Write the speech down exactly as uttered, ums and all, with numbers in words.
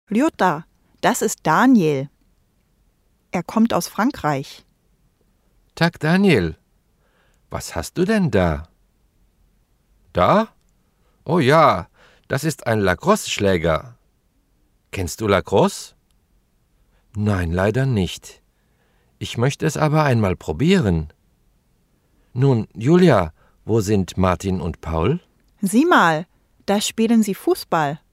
Lyota, das ist Daniel. Er kommt aus Frankreich. Tag, Daniel. Was hast du denn da? Da? Oh ja, das ist ein Lacrosse-Schläger. Kennst du Lacrosse? Nein, leider nicht. Ich möchte es aber einmal probieren. Nun, Julia, wo sind Martin und Paul? Sieh mal, da spielen sie Fußball.